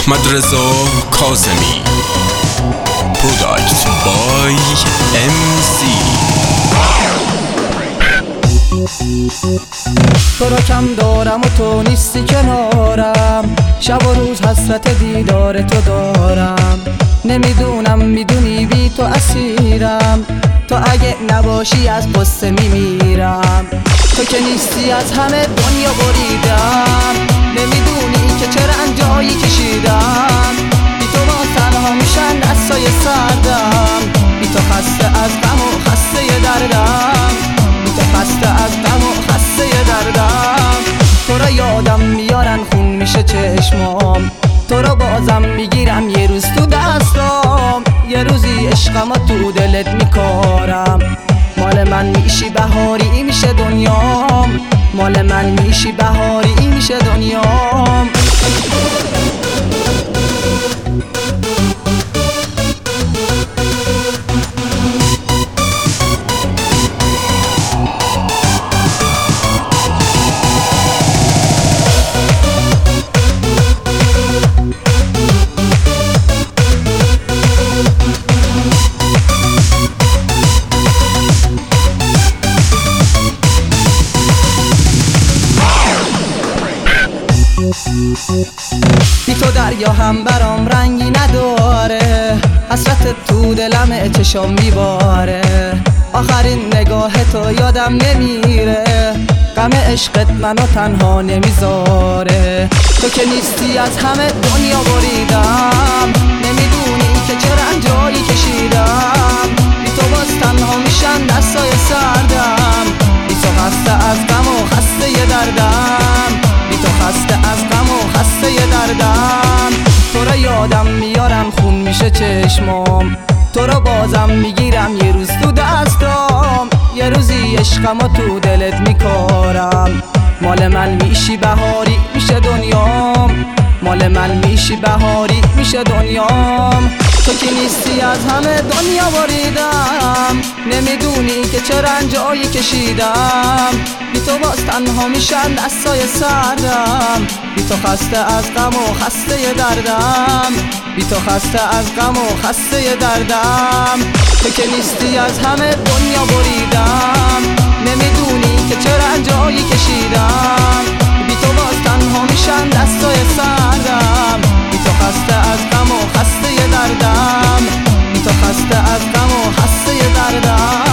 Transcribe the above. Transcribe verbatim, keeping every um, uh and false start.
احمد رضا کاظمی. پروداکت بای ام سی. تو را کم دارم و تو نیستی کنارم، شب و روز حسرت دیدار تو دارم. نمیدونم میدونی بی تو اسیرم، تو اگه نباشی از قصه میمیرم. تو که نیستی از همه دنیا بریدم، نمیدونی که چه رنجایی کشیدم. بی تو با تنها میشن دستای سردم، بی تو خسته از غم و خسته دردم، بی تو خسته از غم و خسته دردم. تو را یادم میارن خون میشه چشمام، تو را بازم میگیرم یه روز تو دستام. یه روزی عشقم تو دلت میکارم، مال من میشی بهاری میشه دنیام، مال من میشی بهاری میشه دنیام. بی تو دریا هم برام رنگی نداره، حسرت تو دلم چشم میباره. آخرین نگاه تو یادم نمیره، غم عشقت منو تنها نمیذاره. تو که نیستی از همه دنیا بریدم، نمیدونی که چه رنجایی کشیدم. بی تو باز تنها میشن دستای سردم، بی تو خسته از غم و خسته دردم، بی تو خسته از غم و خسته دردم. تو را یادم میارن خون میشه چشمام، تو را بازم میگیرم یه روز تو دستام. یه روزی عشقم تو دلت میکارم، مال من میشی بهاری میشه دنیام، مال من میشی بهاری میشه دنیام. تو که نیستی از همه دنیا بریدم، نمیدونی که چه رنجایی کشیدم. بی تو باز تنها میشن دستای سردم، بی تو خسته از غم و خسته دردم، بی تو خسته از غم و خسته دردم. تو که نیستی از همه دنیا بریدم، نمیدونی که چه رنجایی کشیدم. بی تو باز تنها میشن دستای سردم، بی تو خسته از غم و خسته دردم، بی تو خسته از غم و خسته دردم.